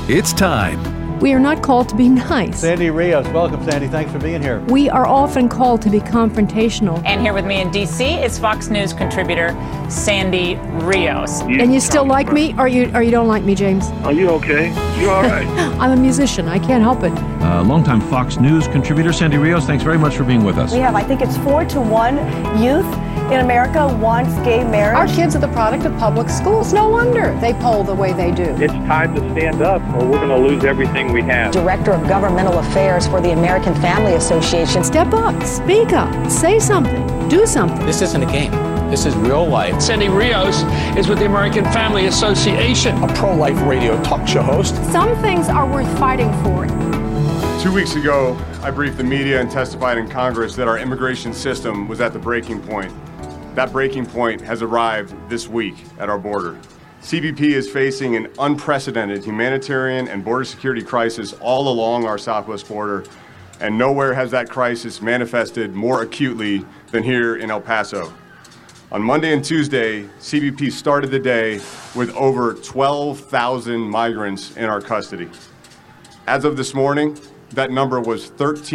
It's time. We are not called to be nice. Sandy Rios, welcome, Sandy. Thanks for being here. We are often called to be confrontational. And here with me in D.C. is Fox News contributor Sandy Rios. And you still like me, or you don't like me, James? Are you okay? You all right? I'm a musician. I can't help it. Longtime Fox News contributor Sandy Rios, thanks very much for being with us. We have, I think it's 4-1 youth in America wants gay marriage. Our kids are the product of public schools. No wonder they poll the way they do. It's time to stand up or we're going to lose everything we have. Director of Governmental Affairs for the American Family Association. Step up, speak up, say something, do something. This isn't a game. This is real life. Sandy Rios is with the American Family Association. A pro-life radio talk show host. Some things are worth fighting for. 2 weeks ago, I briefed the media and testified in Congress that our immigration system was at the breaking point. That breaking point has arrived this week at our border. CBP is facing an unprecedented humanitarian and border security crisis all along our southwest border, and nowhere has that crisis manifested more acutely than here in El Paso. On Monday and Tuesday, CBP started the day with over 12,000 migrants in our custody. As of this morning, that number was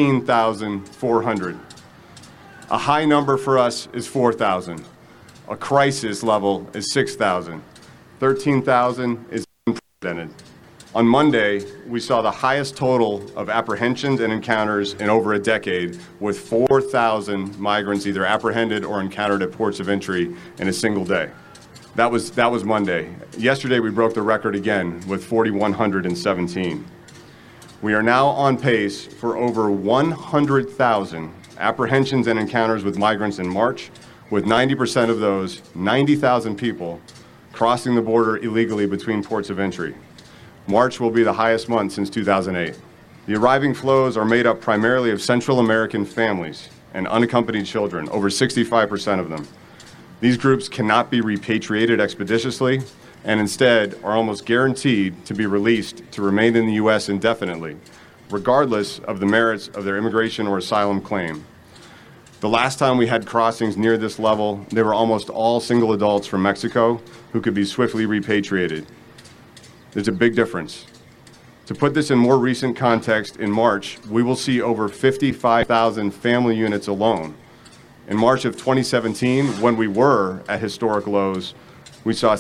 13,400. A high number for us is 4,000. A crisis level is 6,000. 13,000 is unprecedented. On Monday, we saw the highest total of apprehensions and encounters in over a decade, with 4,000 migrants either apprehended or encountered at ports of entry in a single day. That was Monday. Yesterday, we broke the record again with 4,117. We are now on pace for over 100,000 apprehensions and encounters with migrants in March, with 90% of those, 90,000 people, crossing the border illegally between ports of entry. March will be the highest month since 2008. The arriving flows are made up primarily of Central American families and unaccompanied children, over 65% of them. These groups cannot be repatriated expeditiously and instead are almost guaranteed to be released to remain in the U.S. indefinitely, regardless of the merits of their immigration or asylum claim. The last time we had crossings near this level, they were almost all single adults from Mexico who could be swiftly repatriated. There's a big difference. To put this in more recent context, in March, we will see over 55,000 family units alone. In March of 2017, when we were at historic lows, we saw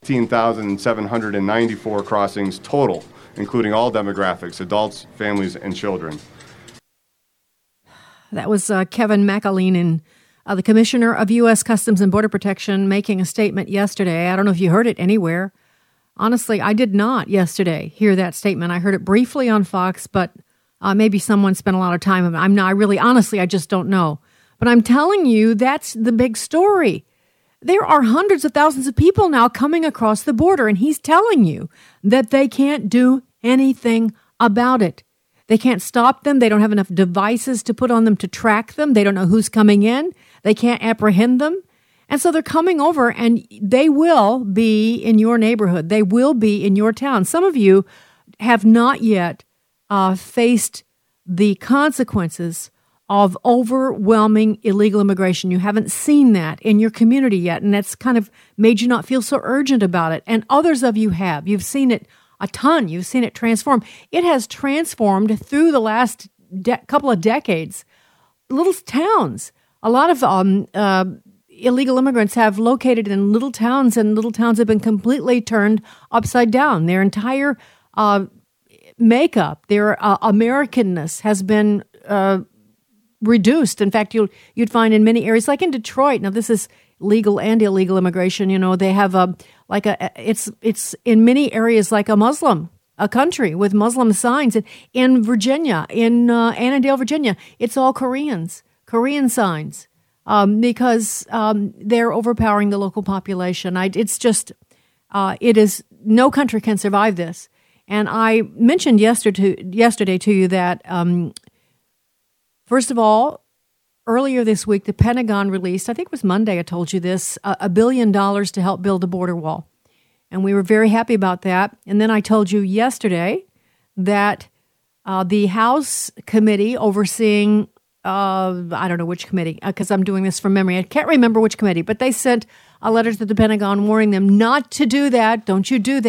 16,794 crossings total, including all demographics, adults, families, and children. That was Kevin McAleenan, the Commissioner of U.S. Customs and Border Protection, making a statement yesterday. I don't know if you heard it anywhere. Honestly, I did not yesterday hear that statement. I heard it briefly on Fox, but maybe someone spent a lot of time on it. I just don't know. But I'm telling you, that's the big story. There are hundreds of thousands of people now coming across the border, and he's telling you that they can't do anything about it. They can't stop them. They don't have enough devices to put on them to track them. They don't know who's coming in. They can't apprehend them. And so they're coming over, and they will be in your neighborhood. They will be in your town. Some of you have not yet faced the consequences of overwhelming illegal immigration. You haven't seen that in your community yet, and that's kind of made you not feel so urgent about it. And others of you have. You've seen it a ton. You've seen it transform. It has transformed through the last couple of decades. Little towns. A lot of illegal immigrants have located in little towns, and little towns have been completely turned upside down. Their entire makeup, their Americanness has been reduced. In fact, you'd find in many areas, like in Detroit. Now, this is legal and illegal immigration. You know, they have it's in many areas like a country with Muslim signs. In Virginia, in Annandale, Virginia, it's all Korean signs because they're overpowering the local population. No country can survive this. And I mentioned yesterday to you that. First of all, earlier this week, the Pentagon released, I think it was Monday, I told you this, $1 billion to help build a border wall. And we were very happy about that. And then I told you yesterday that the House committee overseeing, I don't know which committee, because I'm doing this from memory. I can't remember which committee, but they sent a letter to the Pentagon warning them not to do that. Don't you do that.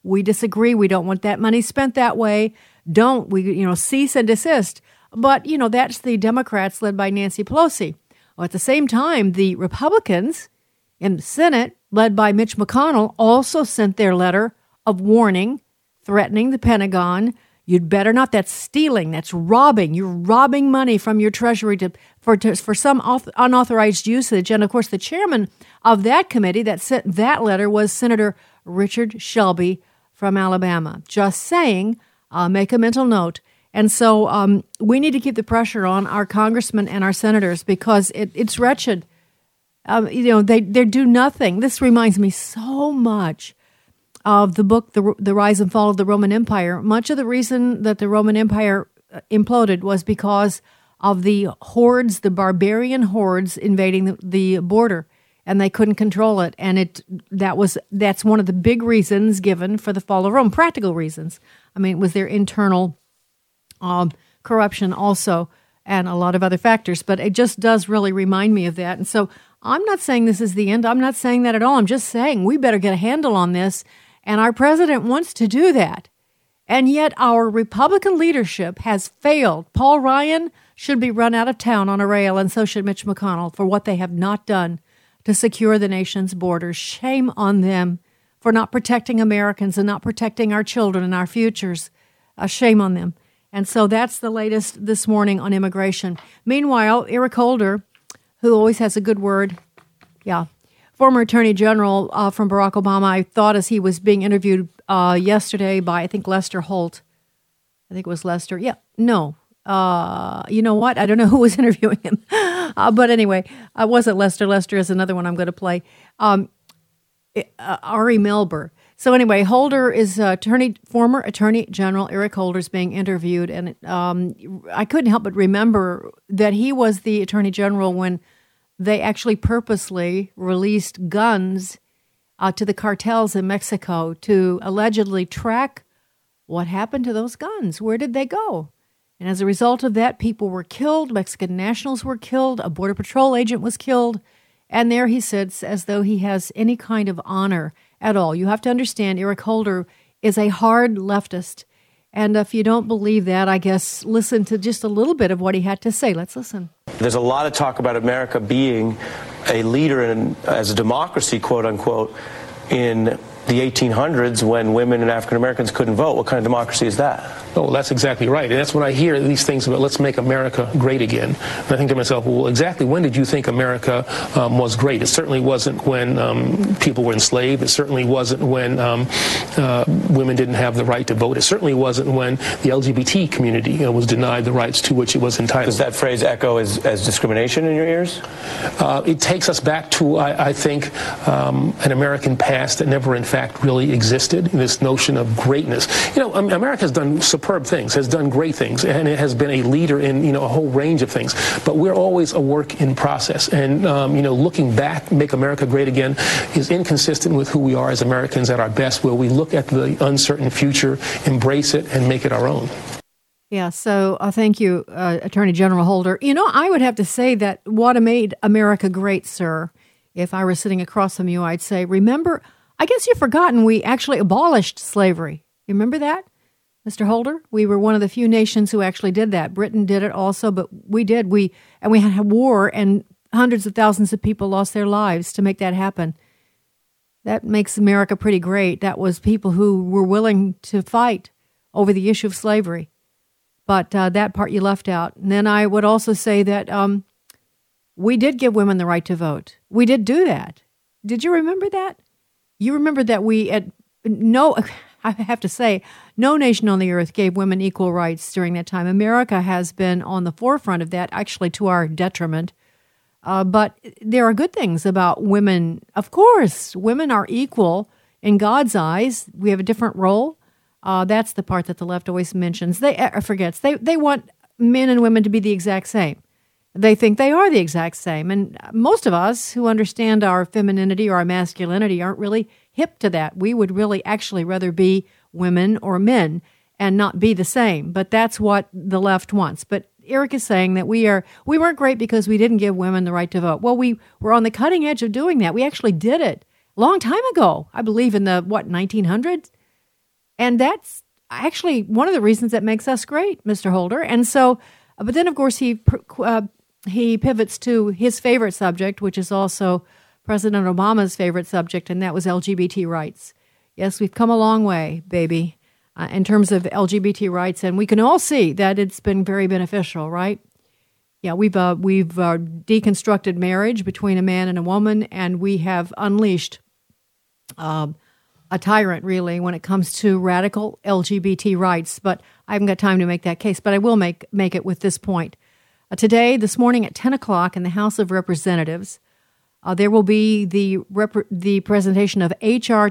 We disagree. We don't want that money spent that way. Cease and desist. But, that's the Democrats led by Nancy Pelosi. Well, at the same time, the Republicans in the Senate, led by Mitch McConnell, also sent their letter of warning, threatening the Pentagon. You'd better not. That's stealing. That's robbing. You're robbing money from your treasury for some unauthorized usage. And, of course, the chairman of that committee that sent that letter was Senator Richard Shelby from Alabama. Just saying, make a mental note. And so we need to keep the pressure on our congressmen and our senators because it's wretched. They do nothing. This reminds me so much of the book, The Rise and Fall of the Roman Empire. Much of the reason that the Roman Empire imploded was because of the hordes, the barbarian hordes invading the border, and they couldn't control it. And that's one of the big reasons given for the fall of Rome, practical reasons. I mean, it was their internal corruption also, and a lot of other factors. But it just does really remind me of that. And so I'm not saying this is the end. I'm not saying that at all. I'm just saying we better get a handle on this. And our president wants to do that. And yet our Republican leadership has failed. Paul Ryan should be run out of town on a rail, and so should Mitch McConnell, for what they have not done to secure the nation's borders. Shame on them for not protecting Americans and not protecting our children and our futures. Shame on them. And so that's the latest this morning on immigration. Meanwhile, Eric Holder, who always has a good word, former Attorney General from Barack Obama, I thought as he was being interviewed yesterday by, I think, Lester Holt. I think it was Lester. Yeah, no. You know what? I don't know who was interviewing him. But anyway, it wasn't Lester. Lester is another one I'm going to play. Ari Melber. So anyway, Holder is former Attorney General Eric Holder is being interviewed, and I couldn't help but remember that he was the Attorney General when they actually purposely released guns to the cartels in Mexico to allegedly track what happened to those guns. Where did they go? And as a result of that, people were killed, Mexican nationals were killed, a Border Patrol agent was killed, and there he sits as though he has any kind of honor at all. You have to understand, Eric Holder is a hard leftist. And if you don't believe that, I guess listen to just a little bit of what he had to say. Let's listen. There's a lot of talk about America being a leader as a democracy, quote unquote, in the 1800s when women and African Americans couldn't vote. What kind of democracy is that? Oh, that's exactly right. And that's when I hear these things about let's make America great again. And I think to myself, well, exactly when did you think America was great? It certainly wasn't when people were enslaved. It certainly wasn't when women didn't have the right to vote. It certainly wasn't when the LGBT community was denied the rights to which it was entitled. Does that phrase echo as discrimination in your ears? It takes us back to, I think, an American past that never, in fact, really existed. This notion of greatness. America has done superb things, has done great things, and it has been a leader in, a whole range of things. But we're always a work in process. And, looking back, make America great again, is inconsistent with who we are as Americans at our best, where we look at the uncertain future, embrace it, and make it our own. Yeah, so thank you, Attorney General Holder. I would have to say that what made America great, sir, if I were sitting across from you, I'd say, remember, I guess you've forgotten we actually abolished slavery. You remember that, Mr. Holder? We were one of the few nations who actually did that. Britain did it also, but we did. We had a war, and hundreds of thousands of people lost their lives to make that happen. That makes America pretty great. That was people who were willing to fight over the issue of slavery. But that part you left out. And then I would also say that we did give women the right to vote. We did do that. Did you remember that? You remember that I have to say, no nation on the earth gave women equal rights during that time. America has been on the forefront of that, actually to our detriment. But there are good things about women. Of course, women are equal in God's eyes. We have a different role. That's the part that the left always mentions. Forgets. They want men and women to be the exact same. They think they are the exact same. And most of us who understand our femininity or our masculinity aren't really hip to that. We would really actually rather be women or men and not be the same. But that's what the left wants. But Eric is saying that we weren't great because we didn't give women the right to vote. Well, we were on the cutting edge of doing that. We actually did it a long time ago. I believe in the, 1900s? And that's actually one of the reasons that makes us great, Mr. Holder. And so, but then, of course, he pivots to his favorite subject, which is also President Obama's favorite subject, and that was LGBT rights. Yes, we've come a long way, baby, in terms of LGBT rights, and we can all see that it's been very beneficial, right? Yeah, we've deconstructed marriage between a man and a woman, and we have unleashed a tyrant, really, when it comes to radical LGBT rights. But I haven't got time to make that case, but I will make it with this point. This morning at 10 o'clock in the House of Representatives, there will be the presentation of H.R.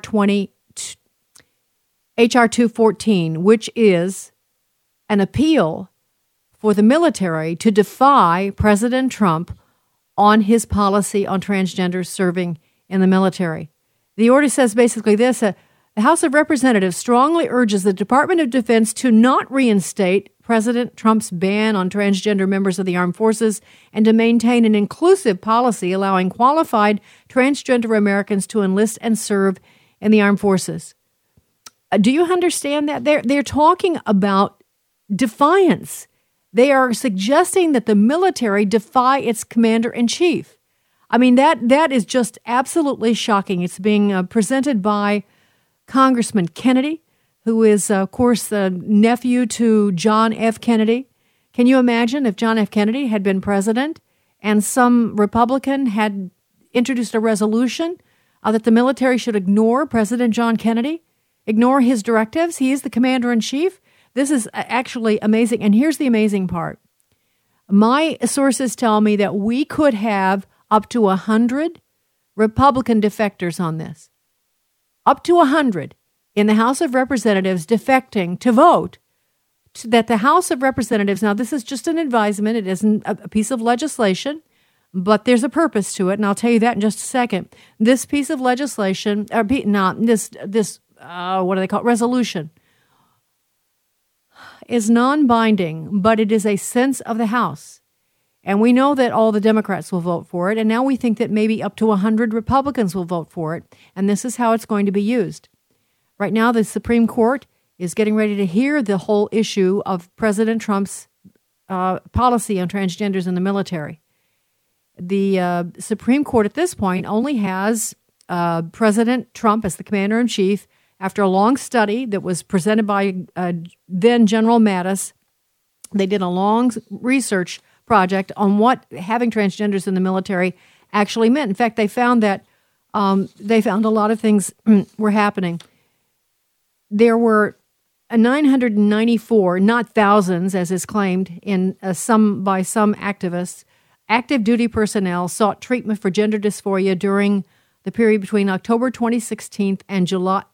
214, which is an appeal for the military to defy President Trump on his policy on transgenders serving in the military. The order says basically this: the House of Representatives strongly urges the Department of Defense to not reinstate President Trump's ban on transgender members of the armed forces and to maintain an inclusive policy allowing qualified transgender Americans to enlist and serve in the armed forces. Do you understand that? They're talking about defiance. They are suggesting that the military defy its commander-in-chief. I mean, that is just absolutely shocking. It's being presented by Congressman Kennedy, who is, of course, the nephew to John F. Kennedy. Can you imagine if John F. Kennedy had been president and some Republican had introduced a resolution that the military should ignore President John Kennedy, ignore his directives? He is the commander-in-chief. This is actually amazing. And here's the amazing part. My sources tell me that we could have up to 100 Republican defectors on this. Up to 100 in the House of Representatives defecting to vote that the House of Representatives, now this is just an advisement, it isn't a piece of legislation, but there's a purpose to it, and I'll tell you that in just a second. This piece of legislation, what do they call it, resolution, is non-binding, but it is a sense of the House. And we know that all the Democrats will vote for it, and now we think that maybe up to 100 Republicans will vote for it, and this is how it's going to be used. Right now, the Supreme Court is getting ready to hear the whole issue of President Trump's policy on transgenders in the military. The Supreme Court at this point only has President Trump as the commander-in-chief after a long study that was presented by then General Mattis. They did a long research project on what having transgenders in the military actually meant. In fact, they found that a lot of things were happening. There were 994, not thousands, as is claimed in by some activists. Active duty personnel sought treatment for gender dysphoria during the period between October 2016 and July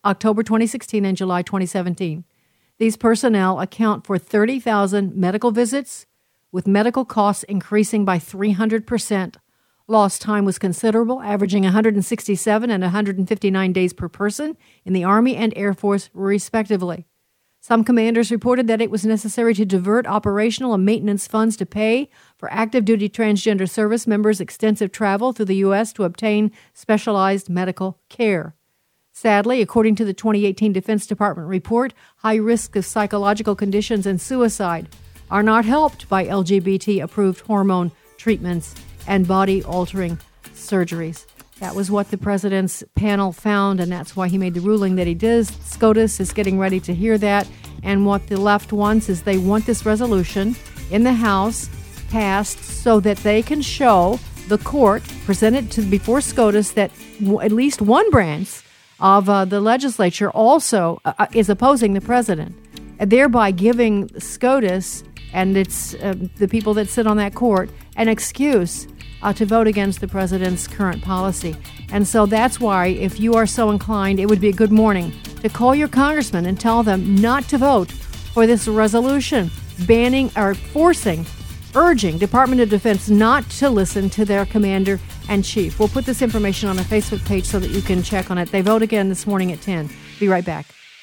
2017. These personnel account for 30,000 medical visits, with medical costs increasing by 300%. Lost time was considerable, averaging 167 and 159 days per person in the Army and Air Force, respectively. Some commanders reported that it was necessary to divert operational and maintenance funds to pay for active duty transgender service members' extensive travel through the U.S. to obtain specialized medical care. Sadly, according to the 2018 Defense Department report, high risk of psychological conditions and suicide are not helped by LGBT-approved hormone treatments and body-altering surgeries. That was what the president's panel found, and that's why he made the ruling that he did. SCOTUS is getting ready to hear that, and what the left wants is they want this resolution in the House passed so that they can show the court, present it before SCOTUS, that at least one branch of the legislature also is opposing the president, thereby giving SCOTUS and it's the people that sit on that court an excuse to vote against the president's current policy. And so that's why, if you are so inclined, it would be a good morning to call your congressman and tell them not to vote for this resolution banning or urging Department of Defense not to listen to their commander-in-chief. We'll put this information on our Facebook page so that you can check on it. They vote again this morning at 10. Be right back.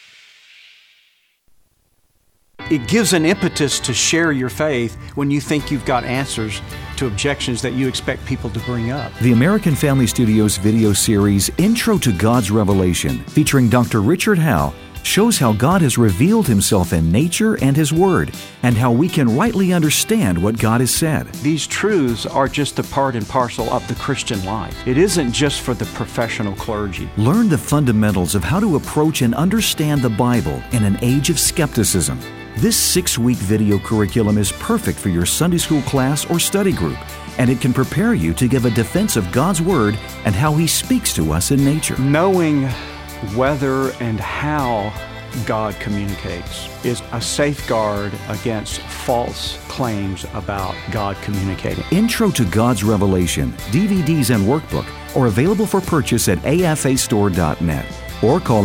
It gives an impetus to share your faith when you think you've got answers to objections that you expect people to bring up. The American Family Studios video series Intro to God's Revelation, featuring Dr. Richard Howe, shows how God has revealed Himself in nature and His Word, and how we can rightly understand what God has said. These truths are just a part and parcel of the Christian life. It isn't just for the professional clergy. Learn the fundamentals of how to approach and understand the Bible in an age of skepticism. This 6-week video curriculum is perfect for your Sunday school class or study group, and it can prepare you to give a defense of God's Word and how He speaks to us in nature. Knowing whether and how God communicates is a safeguard against false claims about God communicating. Intro to God's Revelation, DVDs and workbook are available for purchase at afastore.net or call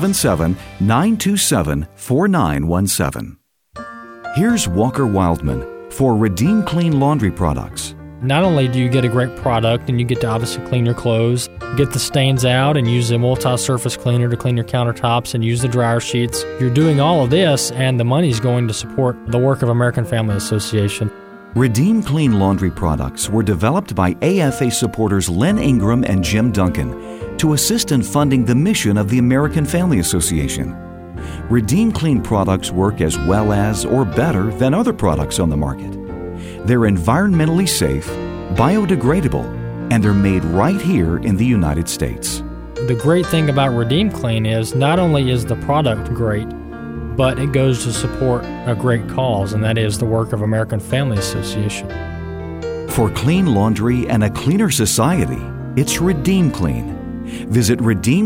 877-927-4917. Here's Walker Wildman for Redeem Clean Laundry Products. Not only do you get a great product and you get to obviously clean your clothes, get the stains out and use a multi-surface cleaner to clean your countertops and use the dryer sheets. You're doing all of this and the money's going to support the work of American Family Association. Redeem Clean Laundry Products were developed by AFA supporters Len Ingram and Jim Duncan to assist in funding the mission of the American Family Association. Redeem Clean products work as well as or better than other products on the market. They're environmentally safe, biodegradable, and they're made right here in the United States. The great thing about Redeem Clean is not only is the product great, but it goes to support a great cause, and that is the work of American Family Association. For clean laundry and a cleaner society, it's Redeem Clean. Visit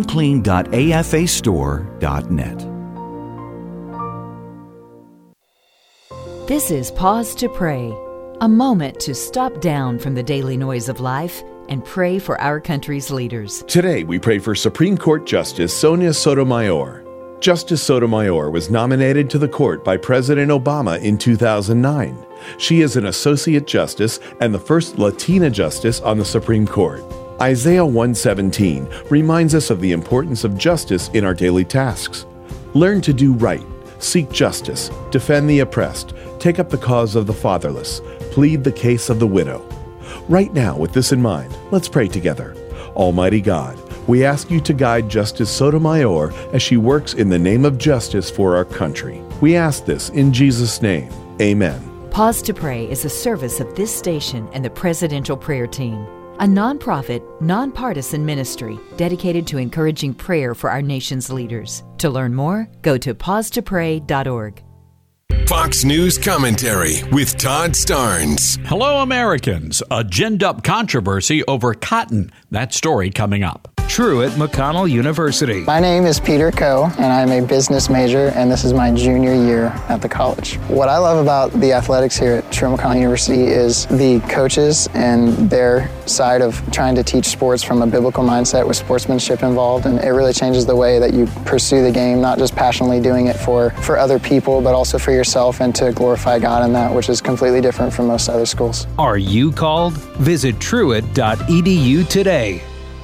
redeemclean.afastore.net. This is Pause to Pray, a moment to stop down from the daily noise of life and pray for our country's leaders. Today, we pray for Supreme Court Justice Sonia Sotomayor. Justice Sotomayor was nominated to the court by President Obama in 2009. She is an Associate Justice and the first Latina Justice on the Supreme Court. Isaiah 1:17 reminds us of the importance of justice in our daily tasks. Learn to do right, seek justice, defend the oppressed, take up the cause of the fatherless, plead the case of the widow. Right now, with this in mind, let's pray together. Almighty God, we ask you to guide Justice Sotomayor as she works in the name of justice for our country. We ask this in Jesus' name. Amen. Pause to Pray is a service of this station and the Presidential Prayer Team, a nonprofit, nonpartisan ministry dedicated to encouraging prayer for our nation's leaders. To learn more, go to pausetopray.org. Fox News Commentary with Todd Starnes. Hello, Americans. A ginned-up controversy over cotton. That story coming up. Truett McConnell University. My name is Peter Coe, and I'm a business major, and this is my junior year at the college. What I love about the athletics here at Truett McConnell University is the coaches and their side of trying to teach sports from a biblical mindset with sportsmanship involved, and it really changes the way that you pursue the game, not just passionately doing it for other people, but also for yourself and to glorify God in that, which is completely different from most other schools. Are you called? Visit truett.edu today.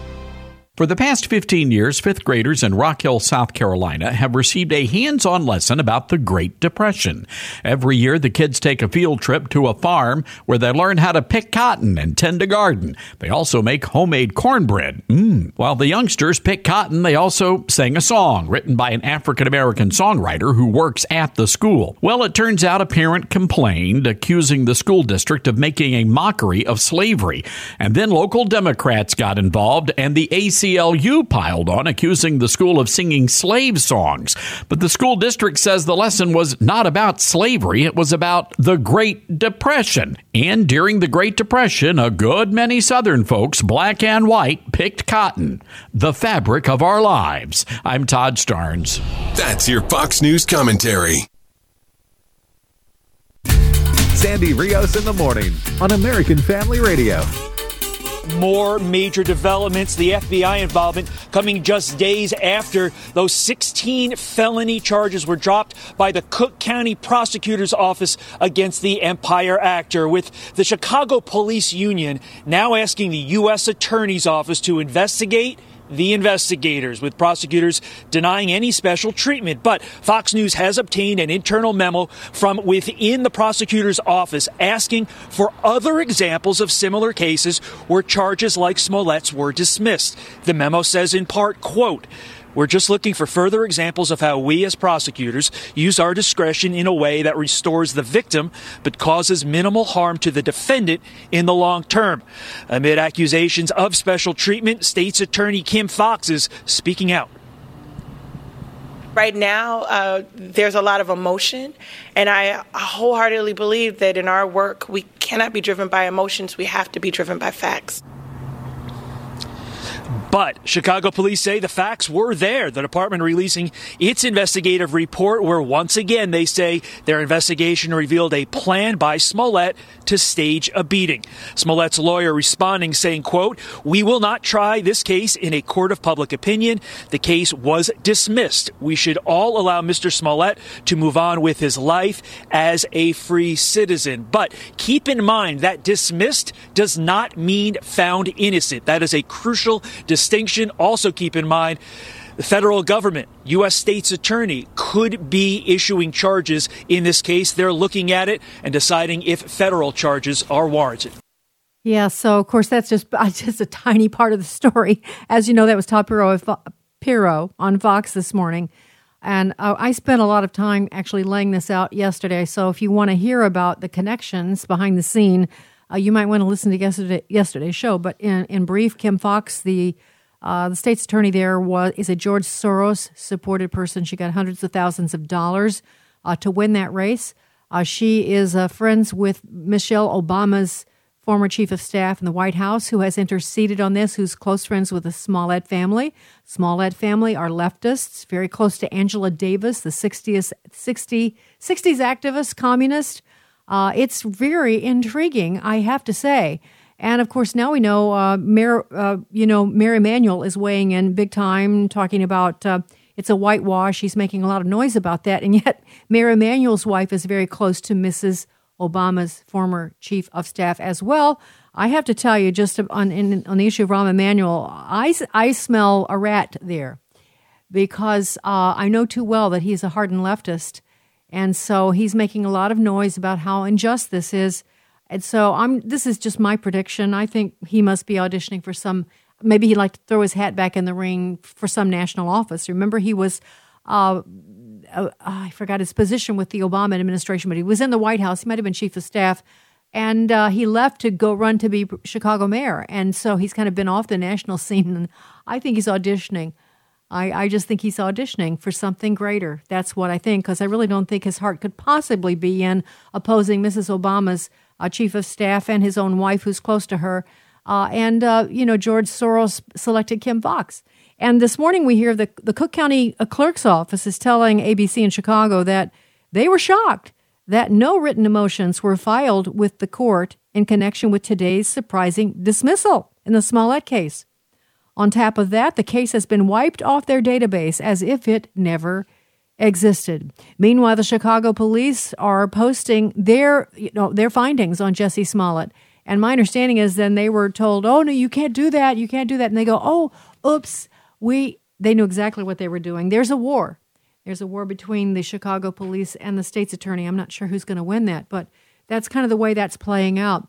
For the past 15 years, fifth graders in Rock Hill, South Carolina have received a hands-on lesson about the Great Depression. Every year, the kids take a field trip to a farm where they learn how to pick cotton and tend a garden. They also make homemade cornbread. While the youngsters pick cotton, they also sang a song written by an African-American songwriter who works at the school. Well, it turns out a parent complained, accusing the school district of making a mockery of slavery. And then local Democrats got involved, and the ACLU piled on, accusing the school of singing slave songs. But the school district says the lesson was not about slavery, it was about the Great Depression. And during the Great Depression, a good many Southern folks, black and white, picked cotton, the fabric of our lives. I'm Todd Starnes. That's your Fox News Commentary. Sandy Rios in the morning on American Family Radio. More major developments, the FBI involvement coming just days after those 16 felony charges were dropped by the Cook County Prosecutor's Office against the Empire actor, with the Chicago Police Union now asking the U.S. Attorney's Office to investigate the investigators, with prosecutors denying any special treatment. But Fox News has obtained an internal memo from within the prosecutor's office asking for other examples of similar cases where charges like Smollett's were dismissed. The memo says in part, quote, We're just looking for further examples of how we as prosecutors use our discretion in a way that restores the victim but causes minimal harm to the defendant in the long term. Amid accusations of special treatment, State's Attorney Kim Foxx is speaking out. Right now, there's a lot of emotion, and I wholeheartedly believe that in our work, we cannot be driven by emotions. We have to be driven by facts. But Chicago police say the facts were there. The department releasing its investigative report where once again they say their investigation revealed a plan by Smollett to stage a beating. Smollett's lawyer responding saying, quote, "We will not try this case in a court of public opinion. The case was dismissed. We should all allow Mr. Smollett to move on with his life as a free citizen." But keep in mind that dismissed does not mean found innocent. That is a crucial distinction. Also keep in mind the federal government, U.S. State's Attorney, could be issuing charges in this case. They're looking at it and deciding if federal charges are warranted. Yeah, so of course that's just a tiny part of the story. As you know, that was Todd Pirro on Fox this morning. And I spent a lot of time actually laying this out yesterday. So if you want to hear about the connections behind the scene, you might want to listen to yesterday's show. But in brief, Kim Foxx, the state's attorney there, is a George Soros-supported person. She got hundreds of thousands of dollars to win that race. She is friends with Michelle Obama's former chief of staff in the White House, who has interceded on this, who's close friends with the Smollett family. Smollett family are leftists, very close to Angela Davis, the 60s activist, communist. It's very intriguing, I have to say. And of course, now we know Mayor Emanuel is weighing in big time, talking about it's a whitewash. He's making a lot of noise about that. And yet Mayor Emanuel's wife is very close to Mrs. Obama's former chief of staff as well. I have to tell you, just on the issue of Rahm Emanuel, I smell a rat there because I know too well that he's a hardened leftist. And so he's making a lot of noise about how unjust this is. And so this is just my prediction. I think he must be auditioning for maybe he'd like to throw his hat back in the ring for some national office. Remember, he was, I forgot his position with the Obama administration, but he was in the White House. He might have been chief of staff. And he left to go run to be Chicago mayor. And so he's kind of been off the national scene. And I think he's auditioning. I just think he's auditioning for something greater. That's what I think, because I really don't think his heart could possibly be in opposing Mrs. Obama's chief of staff and his own wife, who's close to her. George Soros selected Kim Foxx. And this morning we hear the Cook County Clerk's Office is telling ABC in Chicago that they were shocked that no written motions were filed with the court in connection with today's surprising dismissal in the Smollett case. On top of that, the case has been wiped off their database as if it never existed. Meanwhile, the Chicago police are posting their findings on Jussie Smollett. And my understanding is then they were told, "Oh, no, you can't do that. You can't do that." And they go, "Oh, oops." They knew exactly what they were doing. There's a war. There's a war between the Chicago police and the state's attorney. I'm not sure who's going to win that, but that's kind of the way that's playing out.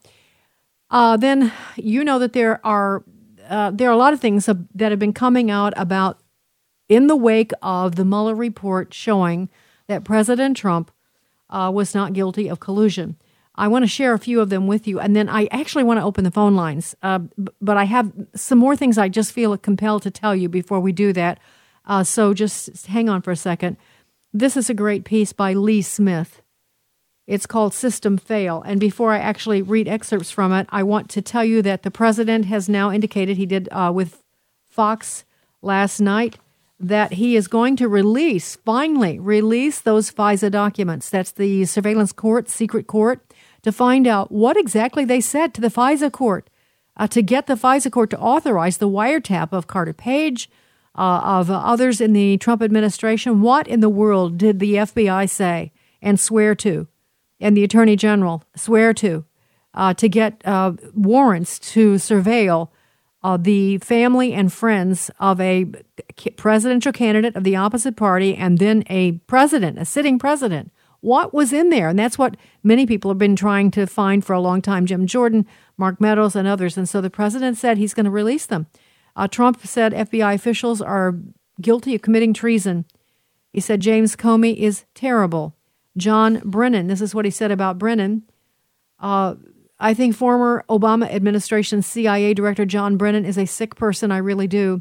Then you know that there are a lot of things that have been coming out about in the wake of the Mueller report showing that President Trump was not guilty of collusion. I want to share a few of them with you, and then I actually want to open the phone lines. But I have some more things I just feel compelled to tell you before we do that. So just hang on for a second. This is a great piece by Lee Smith. It's called System Fail. And before I actually read excerpts from it, I want to tell you that the president has now indicated, he did with Fox last night, that he is going to finally release those FISA documents. That's the surveillance court, secret court, to find out what exactly they said to the FISA court, to get the FISA court to authorize the wiretap of Carter Page, of others in the Trump administration. What in the world did the FBI say and swear to, and the Attorney General swear to get warrants to surveil the family and friends of a presidential candidate of the opposite party and then a sitting president? What was in there? And that's what many people have been trying to find for a long time, Jim Jordan, Mark Meadows, and others. And so the president said he's going to release them. Trump said FBI officials are guilty of committing treason. He said James Comey is terrible. John Brennan, this is what he said about Brennan. I think former Obama administration CIA Director John Brennan is a sick person, I really do.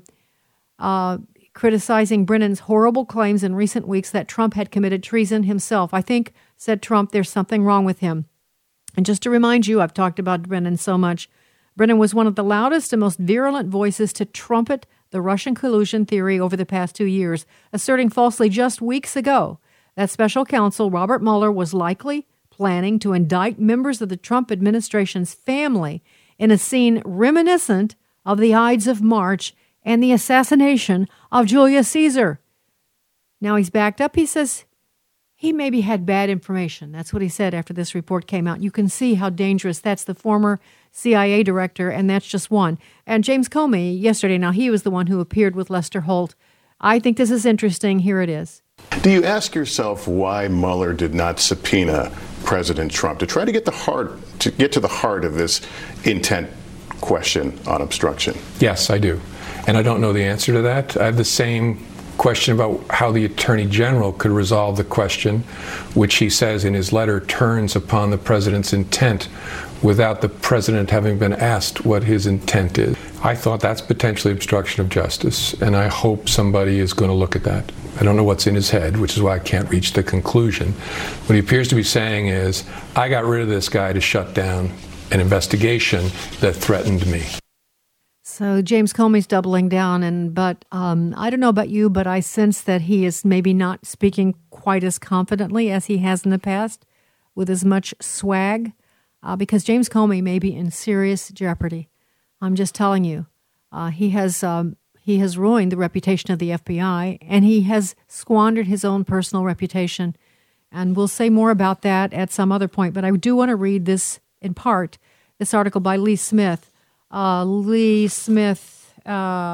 Criticizing Brennan's horrible claims in recent weeks that Trump had committed treason himself. I think, said Trump, there's something wrong with him. And just to remind you, I've talked about Brennan so much. Brennan was one of the loudest and most virulent voices to trumpet the Russian collusion theory over the past 2 years, asserting falsely just weeks ago that special counsel Robert Mueller was likely planning to indict members of the Trump administration's family in a scene reminiscent of the Ides of March and the assassination of Julius Caesar. Now he's backed up. He says he maybe had bad information. That's what he said after this report came out. You can see how dangerous. That's the former CIA director, and that's just one. And James Comey, yesterday, now he was the one who appeared with Lester Holt. I think this is interesting. Here it is. Do you ask yourself why Mueller did not subpoena President Trump to try to get to the heart of this intent question on obstruction? Yes, I do. And I don't know the answer to that. I have the same question about how the Attorney General could resolve the question, which he says in his letter turns upon the president's intent without the president having been asked what his intent is. I thought that's potentially obstruction of justice, and I hope somebody is going to look at that. I don't know what's in his head, which is why I can't reach the conclusion. What he appears to be saying is, I got rid of this guy to shut down an investigation that threatened me. So James Comey's doubling down, but I don't know about you, but I sense that he is maybe not speaking quite as confidently as he has in the past, with as much swag, because James Comey may be in serious jeopardy. I'm just telling you, he has ruined the reputation of the FBI, and he has squandered his own personal reputation. And we'll say more about that at some other point. But I do want to read this in part, this article by Lee Smith. Lee Smith, you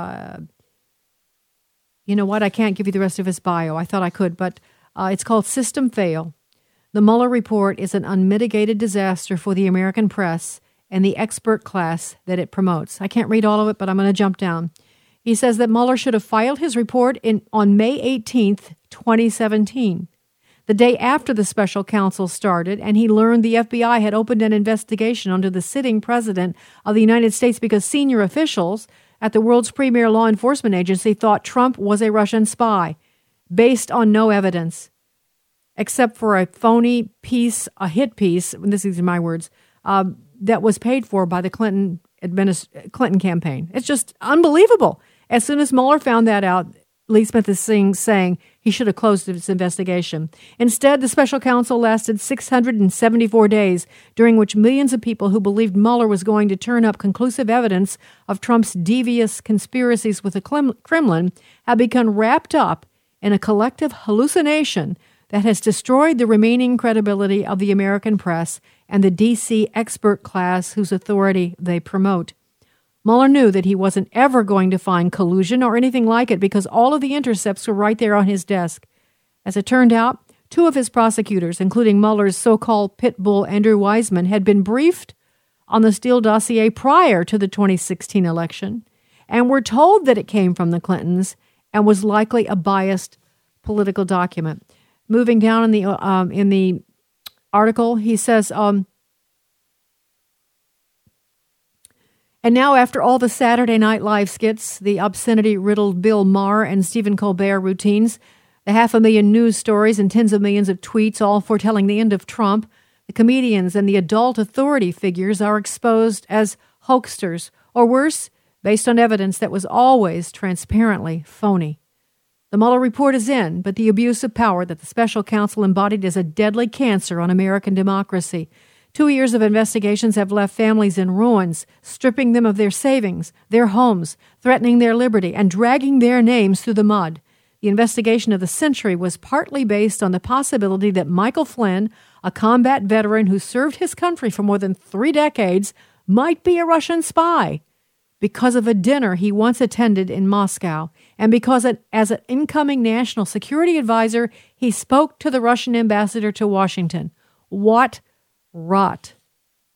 know what? I can't give you the rest of his bio. I thought I could, but it's called System Fail. The Mueller report is an unmitigated disaster for the American press and the expert class that it promotes. I can't read all of it, but I'm going to jump down. He says that Mueller should have filed his report on May 18th, 2017, the day after the special counsel started, and he learned the FBI had opened an investigation under the sitting president of the United States because senior officials at the world's premier law enforcement agency thought Trump was a Russian spy, based on no evidence, except for a phony piece, a hit piece, and this is my words, that was paid for by the Clinton campaign. It's just unbelievable. As soon as Mueller found that out, Lee Smith is saying he should have closed his investigation. Instead, the special counsel lasted 674 days, during which millions of people who believed Mueller was going to turn up conclusive evidence of Trump's devious conspiracies with the Kremlin have become wrapped up in a collective hallucination that has destroyed the remaining credibility of the American press and the D.C. expert class whose authority they promote. Mueller knew that he wasn't ever going to find collusion or anything like it because all of the intercepts were right there on his desk. As it turned out, two of his prosecutors, including Mueller's so-called pit bull Andrew Weissmann, had been briefed on the Steele dossier prior to the 2016 election and were told that it came from the Clintons and was likely a biased political document. Moving down in the article, he says, and now, after all the Saturday Night Live skits, the obscenity-riddled Bill Maher and Stephen Colbert routines, the 500,000 news stories and tens of millions of tweets all foretelling the end of Trump, the comedians and the adult authority figures are exposed as hoaxsters, or worse, based on evidence that was always transparently phony. The Mueller report is in, but the abuse of power that the special counsel embodied is a deadly cancer on American democracy. 2 years of investigations have left families in ruins, stripping them of their savings, their homes, threatening their liberty, and dragging their names through the mud. The investigation of the century was partly based on the possibility that Michael Flynn, a combat veteran who served his country for more than 3 decades, might be a Russian spy because of a dinner he once attended in Moscow, and because as an incoming national security advisor, he spoke to the Russian ambassador to Washington. What rot.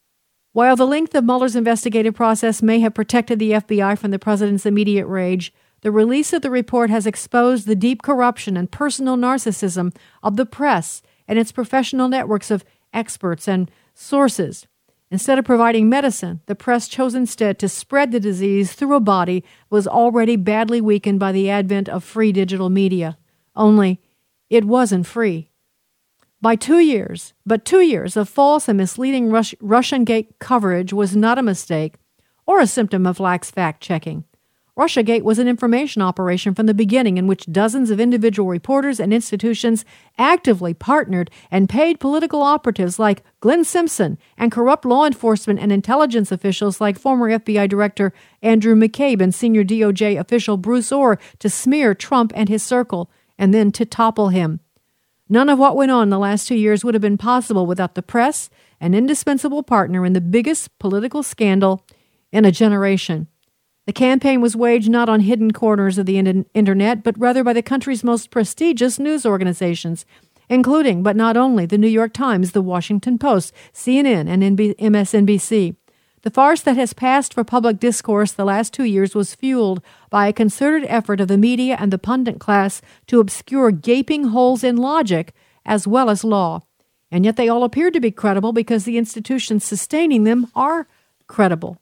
While the length of Mueller's investigative process may have protected the FBI from the president's immediate rage, The release of the report has exposed the deep corruption and personal narcissism of the press and its professional networks of experts and sources. Instead of providing medicine, the press chose instead to spread the disease through a body that was already badly weakened by the advent of free digital media. Only, it wasn't free. But 2 years of false and misleading Russiagate coverage was not a mistake or a symptom of lax fact-checking. Russiagate was an information operation from the beginning in which dozens of individual reporters and institutions actively partnered and paid political operatives like Glenn Simpson and corrupt law enforcement and intelligence officials like former FBI Director Andrew McCabe and senior DOJ official Bruce Orr to smear Trump and his circle and then to topple him. None of what went on in the last 2 years would have been possible without the press, an indispensable partner in the biggest political scandal in a generation. The campaign was waged not on hidden corners of the internet, but rather by the country's most prestigious news organizations, including, but not only, the New York Times, the Washington Post, CNN, and MSNBC. The farce that has passed for public discourse the last 2 years was fueled by a concerted effort of the media and the pundit class to obscure gaping holes in logic as well as law. And yet they all appear to be credible because the institutions sustaining them are credible.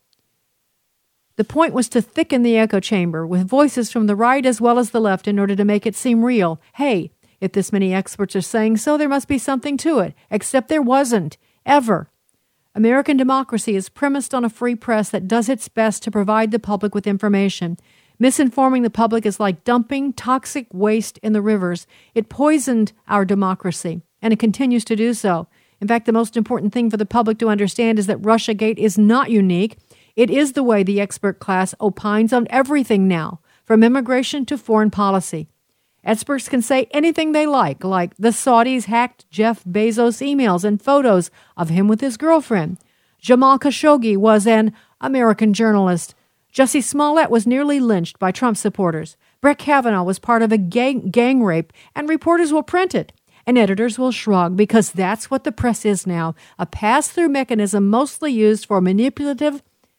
The point was to thicken the echo chamber with voices from the right as well as the left in order to make it seem real. Hey, if this many experts are saying so, there must be something to it, except there wasn't, ever. American democracy is premised on a free press that does its best to provide the public with information. Misinforming the public is like dumping toxic waste in the rivers. It poisoned our democracy, and it continues to do so. In fact, the most important thing for the public to understand is that Russiagate is not unique. It is the way the expert class opines on everything now, from immigration to foreign policy. Experts can say anything they like the Saudis hacked Jeff Bezos' emails and photos of him with his girlfriend. Jamal Khashoggi was an American journalist. Jussie Smollett was nearly lynched by Trump supporters. Brett Kavanaugh was part of a gang rape, and reporters will print it. And editors will shrug because that's what the press is now, a pass-through mechanism mostly used for manipulative,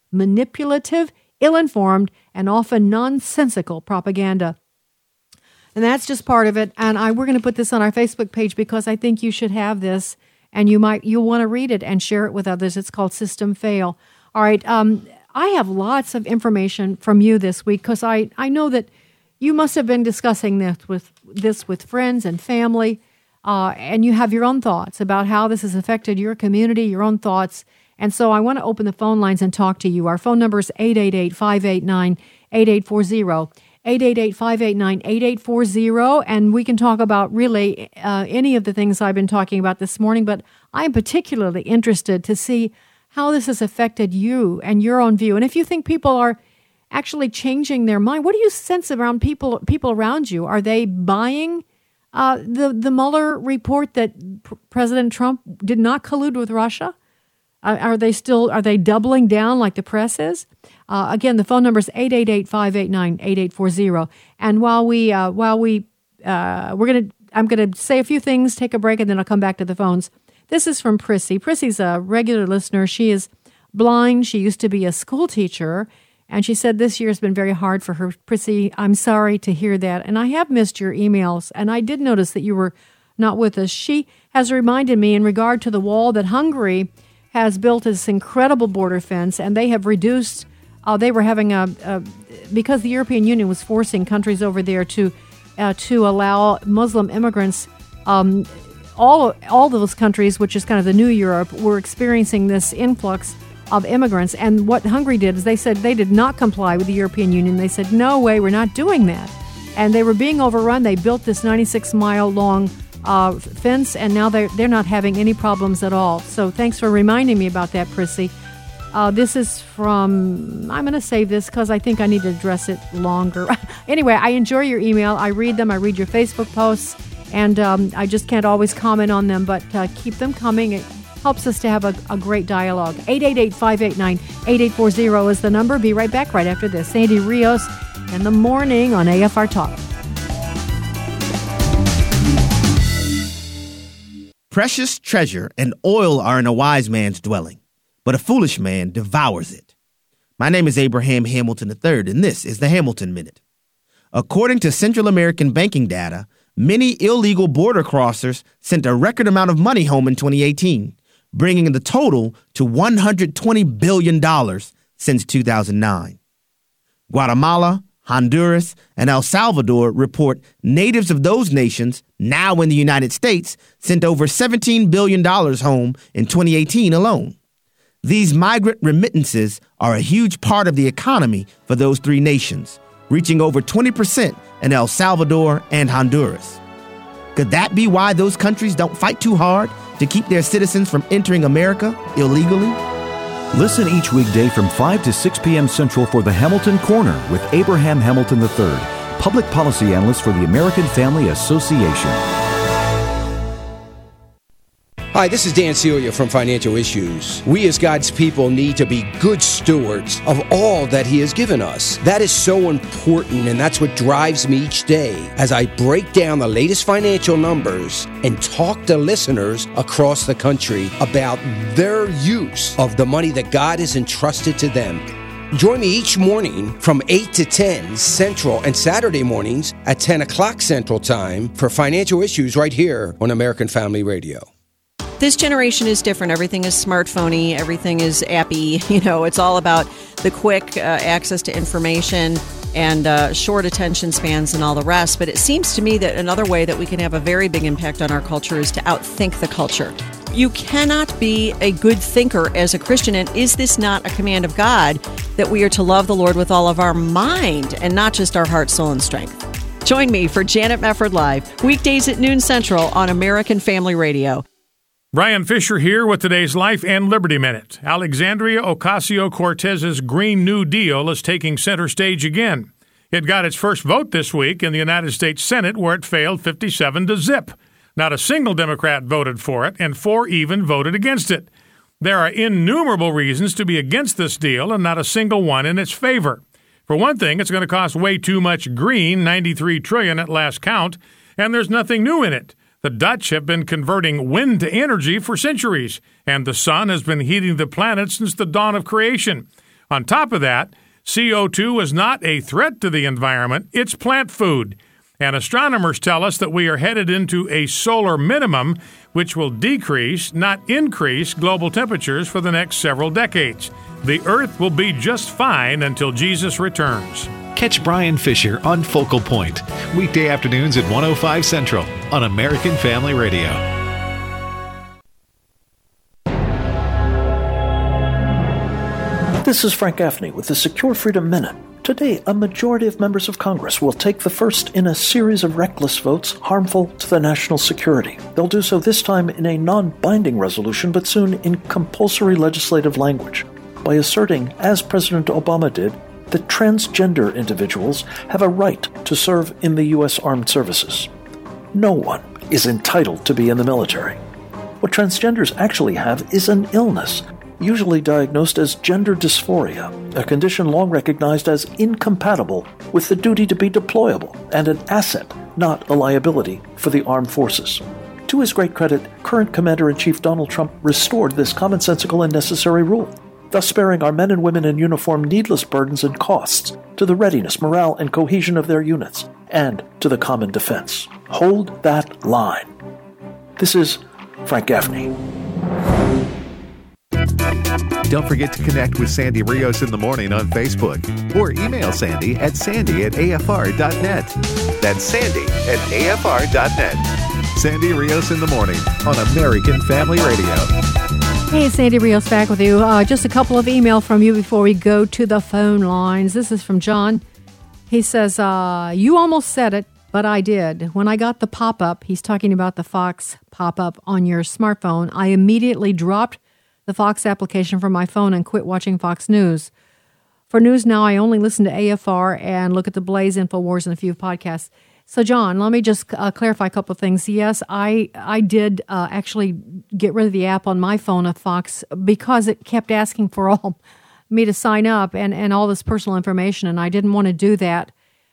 ill-informed, and often nonsensical propaganda. And that's just part of it. And we're going to put this on our Facebook page because I think you should have this, and you'll want to read it and share it with others. It's called System Fail. All right. I have lots of information from you this week because I know that you must have been discussing this with friends and family, and you have your own thoughts about how this has affected your community, your own thoughts. And so I want to open the phone lines and talk to you. Our phone number is 888-589-8840, 888-589-8840, and we can talk about really any of the things I've been talking about this morning, but I'm particularly interested to see how this has affected you and your own view. And if you think people are actually changing their mind, what do you sense around people around you? Are they buying the Mueller report that President Trump did not collude with Russia? Are they doubling down like the press is? Again, the phone number is 888-589-8840. And I'm going to say a few things, take a break, and then I'll come back to the phones. This is from Prissy. Prissy's a regular listener. She is blind. She used to be a school teacher, and she said this year has been very hard for her. Prissy, I'm sorry to hear that, and I have missed your emails, and I did notice that you were not with us. She has reminded me in regard to the wall that Hungary has built this incredible border fence, and they have reduced, they were having because the European Union was forcing countries over there to allow Muslim immigrants, all those countries, which is kind of the new Europe, were experiencing this influx of immigrants. And what Hungary did is they said they did not comply with the European Union. They said, no way, we're not doing that. And they were being overrun. They built this 96-mile-long fence, and now they're not having any problems at all. So thanks for reminding me about that, Prissy. This is from, I'm going to save this because I think I need to address it longer. Anyway, I enjoy your email. I read them. I read your Facebook posts, and I just can't always comment on them, but keep them coming. It helps us to have a great dialogue. 888-589-8840 is the number. Be right back right after this. Sandy Rios in the morning on AFR Talk. Precious treasure and oil are in a wise man's dwelling, but a foolish man devours it. My name is Abraham Hamilton III, and this is the Hamilton Minute. According to Central American banking data, many illegal border crossers sent a record amount of money home in 2018, bringing the total to $120 billion since 2009. Guatemala, Honduras, and El Salvador report natives of those nations, now in the United States, sent over $17 billion home in 2018 alone. These migrant remittances are a huge part of the economy for those three nations, reaching over 20% in El Salvador and Honduras. Could that be why those countries don't fight too hard to keep their citizens from entering America illegally? Listen each weekday from 5 to 6 p.m. Central for the Hamilton Corner with Abraham Hamilton III, public policy analyst for the American Family Association. Hi, this is Dan Celia from Financial Issues. We as God's people need to be good stewards of all that He has given us. That is so important, and that's what drives me each day as I break down the latest financial numbers and talk to listeners across the country about their use of the money that God has entrusted to them. Join me each morning from 8 to 10 Central and Saturday mornings at 10 o'clock Central Time for Financial Issues right here on American Family Radio. This generation is different. Everything is smartphone-y. Everything is appy. It's all about the quick access to information and short attention spans and all the rest. But it seems to me that another way that we can have a very big impact on our culture is to outthink the culture. You cannot be a good thinker as a Christian. And is this not a command of God that we are to love the Lord with all of our mind and not just our heart, soul, and strength? Join me for Janet Mefford Live, weekdays at noon Central on American Family Radio. Brian Fisher here with today's Life and Liberty Minute. Alexandria Ocasio-Cortez's Green New Deal is taking center stage again. It got its first vote this week in the United States Senate, where it failed 57-0. Not a single Democrat voted for it, and 4 even voted against it. There are innumerable reasons to be against this deal, and not a single one in its favor. For one thing, it's going to cost way too much green, $93 trillion at last count, and there's nothing new in it. The Dutch have been converting wind to energy for centuries, and the sun has been heating the planet since the dawn of creation. On top of that, CO2 is not a threat to the environment, it's plant food. And astronomers tell us that we are headed into a solar minimum, which will decrease, not increase, global temperatures for the next several decades. The Earth will be just fine until Jesus returns. Catch Brian Fisher on Focal Point, weekday afternoons at 105 Central on American Family Radio. This is Frank Gaffney with the Secure Freedom Minute. Today, a majority of members of Congress will take the first in a series of reckless votes harmful to the national security. They'll do so this time in a non-binding resolution, but soon in compulsory legislative language, by asserting, as President Obama did, that transgender individuals have a right to serve in the U.S. Armed Services. No one is entitled to be in the military. What transgenders actually have is an illness, usually diagnosed as gender dysphoria, a condition long recognized as incompatible with the duty to be deployable and an asset, not a liability, for the armed forces. To his great credit, current Commander-in-Chief Donald Trump restored this commonsensical and necessary rule, thus sparing our men and women in uniform needless burdens and costs to the readiness, morale, and cohesion of their units, and to the common defense. Hold that line. This is Frank Gaffney. Don't forget to connect with Sandy Rios in the morning on Facebook or email Sandy at sandy@afr.net. That's sandy@afr.net. Sandy Rios in the morning on American Family Radio. Hey, Sandy Rios back with you. Just a couple of email from you before we go to the phone lines. This is from John. He says, you almost said it, but I did. When I got the pop-up, he's talking about the Fox pop-up on your smartphone, I immediately dropped the Fox application from my phone and quit watching Fox News. For news now, I only listen to AFR and look at the Blaze, InfoWars, and a few podcasts. So, John, let me just clarify a couple of things. Yes, I did actually get rid of the app on my phone of Fox because it kept asking for me to sign up and all this personal information, and I didn't want to do that.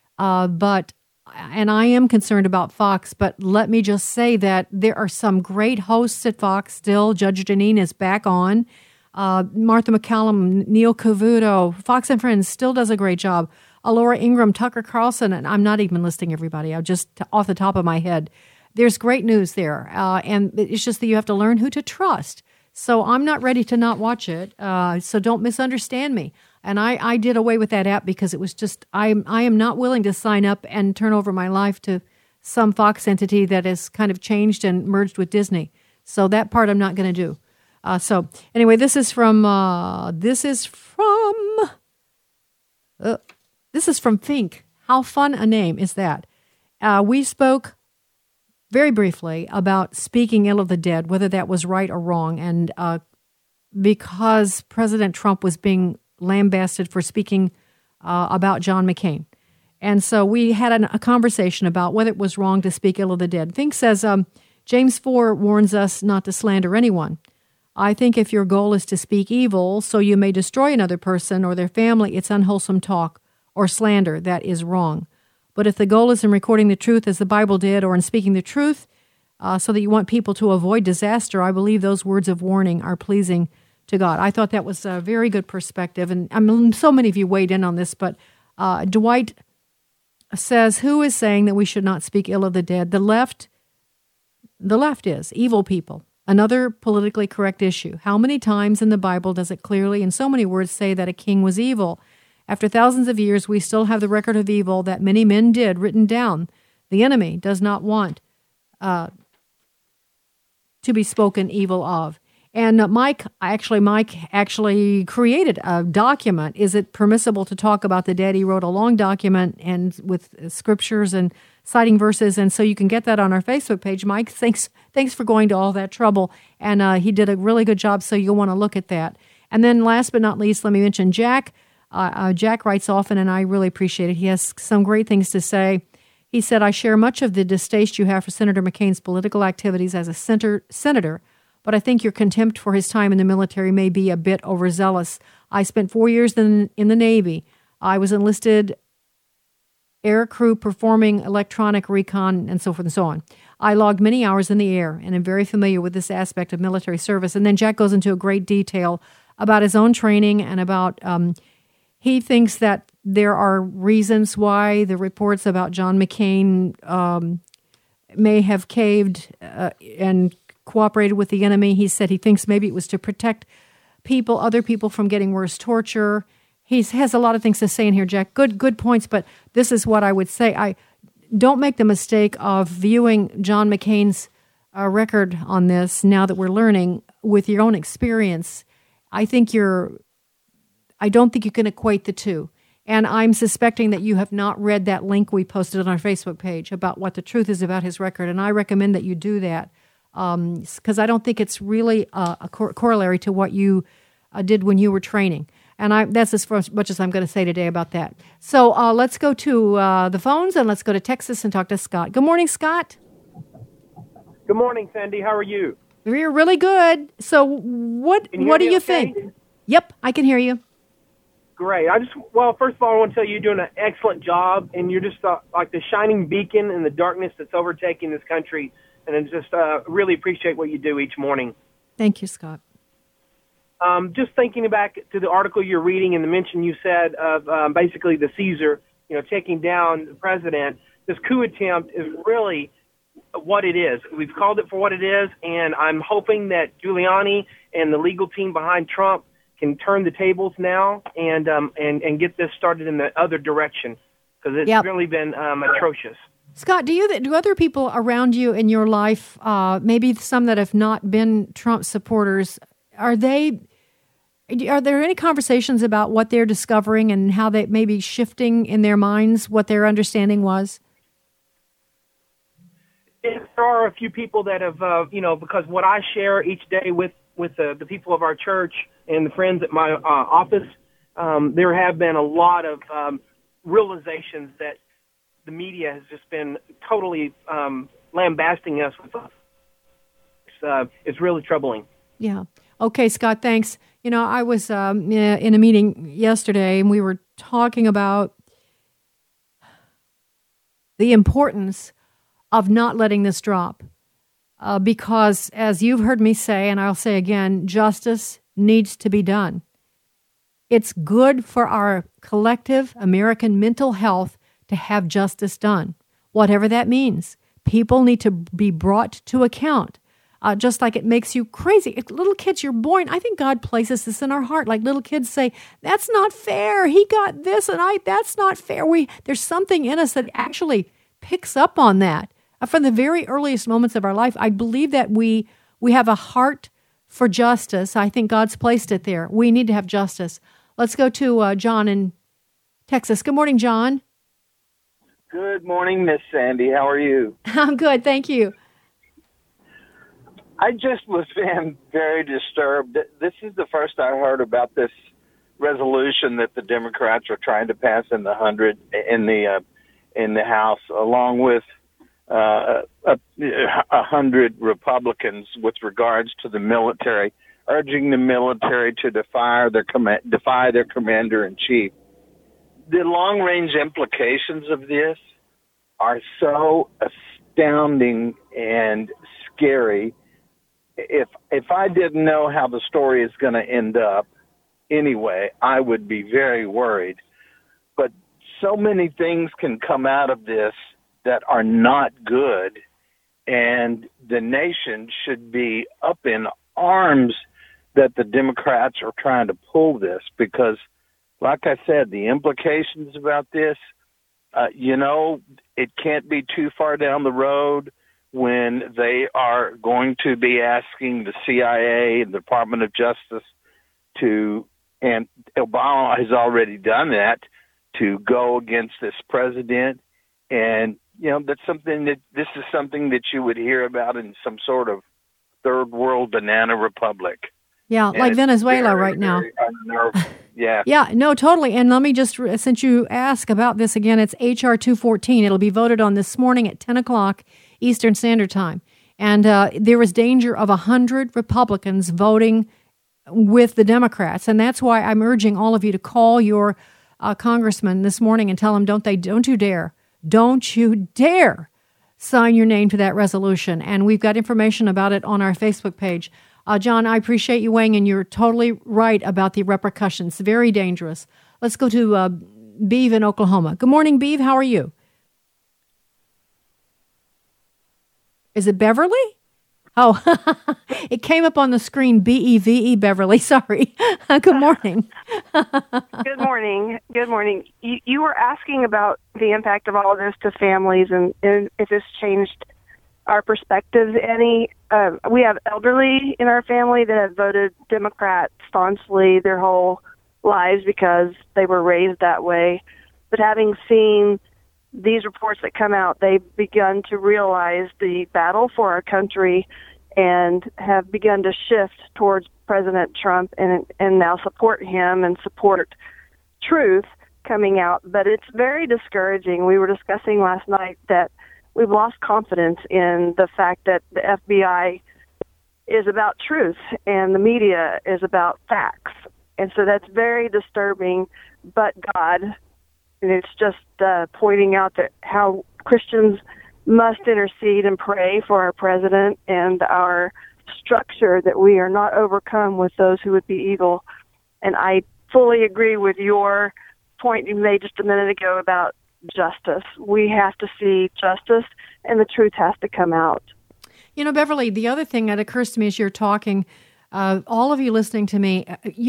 And I am concerned about Fox, but let me just say that there are some great hosts at Fox still. Judge Jeanine is back on. Martha McCallum, Neil Cavuto, Fox and Friends still does a great job. Laura Ingraham, Tucker Carlson, and I'm not even listing everybody. I'm just off the top of my head. There's great news there, and it's just that you have to learn who to trust. So I'm not ready to not watch it, so don't misunderstand me. And I did away with that app because it was just, I am not willing to sign up and turn over my life to some Fox entity that has kind of changed and merged with Disney. So that part I'm not going to do. So anyway, this is from Fink. How fun a name is that? We spoke very briefly about speaking ill of the dead, whether that was right or wrong, and because President Trump was being lambasted for speaking about John McCain. And so we had a conversation about whether it was wrong to speak ill of the dead. Fink says, James 4 warns us not to slander anyone. I think if your goal is to speak evil so you may destroy another person or their family, it's unwholesome talk or slander that is wrong. But if the goal is in recording the truth as the Bible did or in speaking the truth so that you want people to avoid disaster, I believe those words of warning are pleasing to God. I thought that was a very good perspective. And so many of you weighed in on this, but Dwight says, who is saying that we should not speak ill of the dead? The left is evil people. Another politically correct issue. How many times in the Bible does it clearly, in so many words, say that a king was evil? After thousands of years, we still have the record of evil that many men did written down. The enemy does not want to be spoken evil of. And Mike actually created a document. Is it permissible to talk about the dead? He wrote a long document and with scriptures and citing verses, and so you can get that on our Facebook page. Mike, thanks for going to all that trouble, and he did a really good job, so you'll want to look at that. And then last but not least, let me mention Jack. Jack writes often, and I really appreciate it. He has some great things to say. He said, I share much of the distaste you have for Senator McCain's political activities as a senator, but I think your contempt for his time in the military may be a bit overzealous. I spent 4 years in the Navy. I was enlisted air crew performing electronic recon and so forth and so on. I logged many hours in the air and am very familiar with this aspect of military service. And then Jack goes into a great detail about his own training and about he thinks that there are reasons why the reports about John McCain may have caved and cooperated with the enemy. He said he thinks maybe it was to protect other people from getting worse torture. He has a lot of things to say in here, Jack. Good points, but this is what I would say. I don't make the mistake of viewing John McCain's record on this now that we're learning with your own experience. I don't think you can equate the two. And I'm suspecting that you have not read that link we posted on our Facebook page about what the truth is about his record. And I recommend that you do that because I don't think it's really a corollary to what you did when you were training. And that's as much as I'm going to say today about that. So let's go to the phones and let's go to Texas and talk to Scott. Good morning, Scott. Good morning, Sandy. How are you? We're really good. So what do you think? Yep, I can hear you. Great. First of all, I want to tell you you're doing an excellent job, and you're just like the shining beacon in the darkness that's overtaking this country. And I just really appreciate what you do each morning. Thank you, Scott. Just thinking back to the article you're reading and the mention you said of basically the Caesar, taking down the president, this coup attempt is really what it is. We've called it for what it is, and I'm hoping that Giuliani and the legal team behind Trump can turn the tables now and get this started in the other direction because it's really been atrocious. Scott, do other people around you in your life, maybe some that have not been Trump supporters, are there any conversations about what they're discovering and how they may be shifting in their minds what their understanding was? There are a few people that have, because what I share each day with the people of our church and the friends at my office, there have been a lot of realizations that the media has just been totally lambasting us with. It's really troubling. Yeah. Okay, Scott, thanks. I was in a meeting yesterday, and we were talking about the importance of not letting this drop. Because, as you've heard me say, and I'll say again, justice needs to be done. It's good for our collective American mental health to have justice done, whatever that means. People need to be brought to account, just like it makes you crazy. If little kids, you're born, I think God places this in our heart. Like little kids say, that's not fair. He got this and that's not fair. There's something in us that actually picks up on that. From the very earliest moments of our life, I believe that we have a heart for justice. I think God's placed it there. We need to have justice. Let's go to John in Texas. Good morning, John. Good morning, Miss Sandy. How are you? I'm good, thank you. I just was very disturbed. This is the first I heard about this resolution that the Democrats are trying to pass in the House, along with 100 Republicans with regards to the military, urging the military to defy their commander-in-chief. The long-range implications of this are so astounding and scary. If I didn't know how the story is going to end up anyway, I would be very worried. But so many things can come out of this that are not good, and the nation should be up in arms that the Democrats are trying to pull this, because, like I said, the implications about this, it can't be too far down the road when they are going to be asking the CIA and the Department of Justice and Obama has already done that, to go against this president. And, this is something that you would hear about in some sort of third world banana republic. Yeah, and like Venezuela right now. Yeah. Yeah, no, totally. And let me just, since you ask about this again, it's H.R. 214. It'll be voted on this morning at 10 o'clock Eastern Standard Time. And there is danger of 100 Republicans voting with the Democrats. And that's why I'm urging all of you to call your congressman this morning and tell him, don't you dare sign your name to that resolution. And we've got information about it on our Facebook page. John, I appreciate you weighing in. You're totally right about the repercussions. Very dangerous. Let's go to Beeve in Oklahoma. Good morning, Beeve. How are you? Is it Beverly? Oh, it came up on the screen, Beve, Beverly. Sorry. Good morning. Good morning. Good morning. You were asking about the impact of all of this to families and if this changed our perspectives any. We have elderly in our family that have voted Democrat staunchly their whole lives because they were raised that way. But having seen these reports that come out, they've begun to realize the battle for our country and have begun to shift towards President Trump and now support him and support truth coming out. But it's very discouraging. We were discussing last night that we've lost confidence in the fact that the FBI is about truth and the media is about facts. And so that's very disturbing. But God, and it's just pointing out that how Christians must intercede and pray for our president and our structure, that we are not overcome with those who would be evil. And I fully agree with your point you made just a minute ago about justice. We have to see justice, and the truth has to come out. Beverly, the other thing that occurs to me as you're talking, all of you listening to me,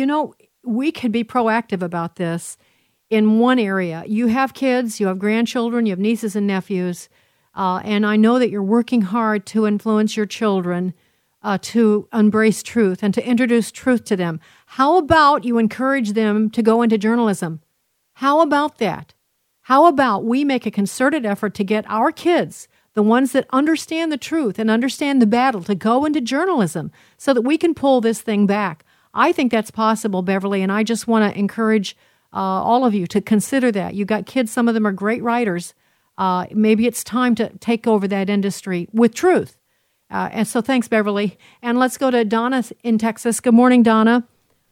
we could be proactive about this in one area. You have kids, you have grandchildren, you have nieces and nephews, and I know that you're working hard to influence your children to embrace truth and to introduce truth to them. How about you encourage them to go into journalism? How about that? How about we make a concerted effort to get our kids, the ones that understand the truth and understand the battle, to go into journalism so that we can pull this thing back? I think that's possible, Beverly, and I just want to encourage all of you to consider that. You got kids, some of them are great writers. Maybe it's time to take over that industry with truth. And so thanks, Beverly. And let's go to Donna in Texas. Good morning, Donna.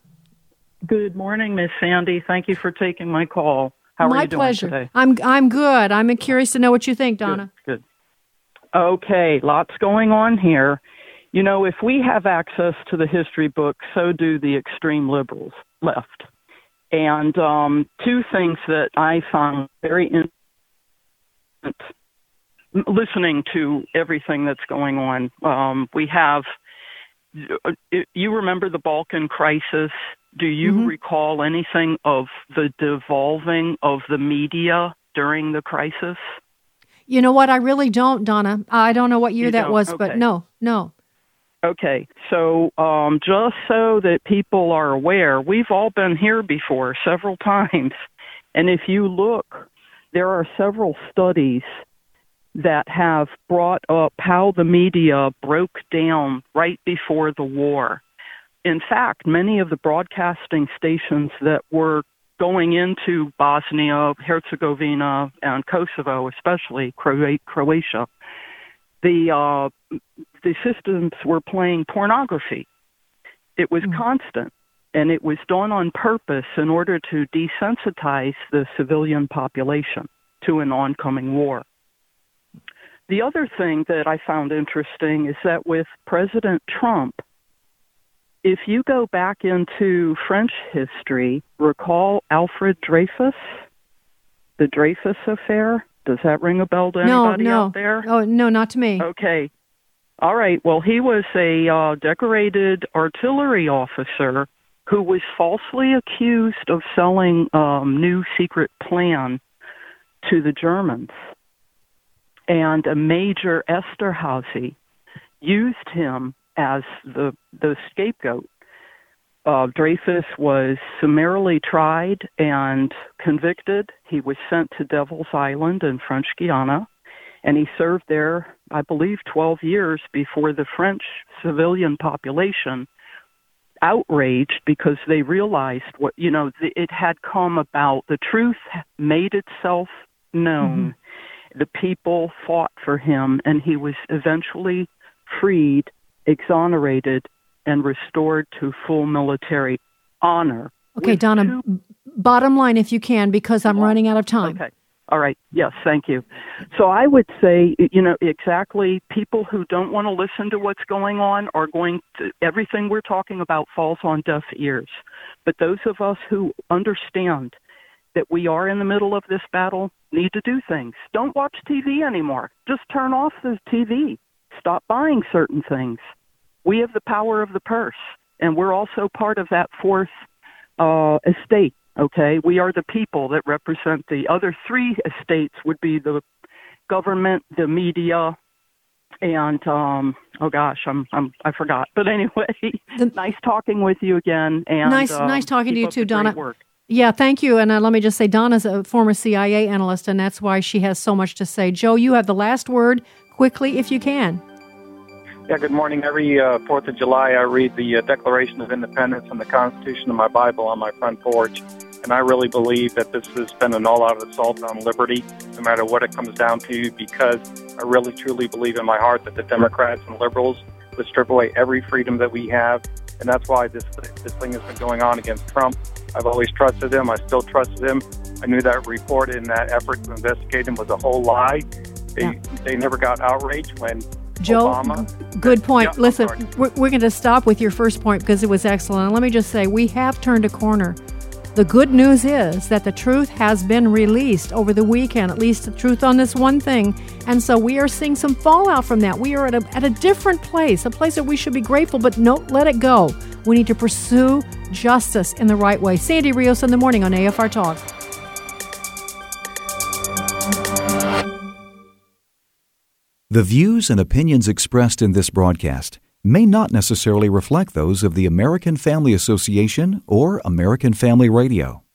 Good morning, Miss Sandy. Thank you for taking my call. How are you doing pleasure. Today? I'm good. I'm curious to know what you think, Donna. Good. Okay, lots going on here. If we have access to the history book, so do the extreme liberals left. And two things that I found very interesting listening to everything that's going on. We have, you remember the Balkan crisis? Do you recall anything of the devolving of the media during the crisis? You know what? I really don't, Donna. I don't know what year that was, but no. Okay, so just so that people are aware, we've all been here before several times. And if you look, there are several studies that have brought up how the media broke down right before the war. In fact, many of the broadcasting stations that were going into Bosnia, Herzegovina, and Kosovo, especially Croatia, the systems were playing pornography. It was constant, and it was done on purpose in order to desensitize the civilian population to an oncoming war. The other thing that I found interesting is that with President Trump, if you go back into French history, recall Alfred Dreyfus, the Dreyfus Affair? Does that ring a bell to anybody out there? Oh, no, not to me. Okay. All right. Well, he was a decorated artillery officer who was falsely accused of selling new secret plan to the Germans. And a Major Esterhazy used him as the scapegoat. Dreyfus was summarily tried and convicted. He was sent to Devil's Island in French Guiana, and he served there, I believe, 12 years before the French civilian population outraged because they realized what, it had come about. The truth made itself known. The people fought for him, and he was eventually freed, exonerated, and restored to full military honor. Okay, Donna, bottom line if you can, because I'm running out of time. Okay. All right. Yes, thank you. So I would say, exactly, people who don't want to listen to what's going on are everything we're talking about falls on deaf ears. But those of us who understand that we are in the middle of this battle need to do things. Don't watch TV anymore. Just turn off the TV. Stop buying certain things. We have the power of the purse, and we're also part of that fourth estate, okay? We are the people that represent the other three estates would be the government, the media, and, I forgot. But anyway, nice talking with you again. And nice talking to you too, Donna. Work. Yeah, thank you. And let me just say, Donna's a former CIA analyst, and that's why she has so much to say. Joe, you have the last word, quickly, if you can. Yeah, good morning. Every 4th of July, I read the Declaration of Independence and the Constitution of my Bible on my front porch. And I really believe that this has been an all-out assault on liberty, no matter what it comes down to, because I really, truly believe in my heart that the Democrats and liberals would strip away every freedom that we have. And that's why this thing has been going on against Trump. I've always trusted him. I still trusted him. I knew that report in that effort to investigate him was a whole lie. They never got outraged when Joe, Obama... good point. Yeah, listen, we're going to stop with your first point because it was excellent. And let me just say, we have turned a corner. The good news is that the truth has been released over the weekend, at least the truth on this one thing. And so we are seeing some fallout from that. We are at a different place, a place that we should be grateful, but don't let it go. We need to pursue justice in the right way. Sandy Rios in the morning on AFR Talk. The views and opinions expressed in this broadcast may not necessarily reflect those of the American Family Association or American Family Radio.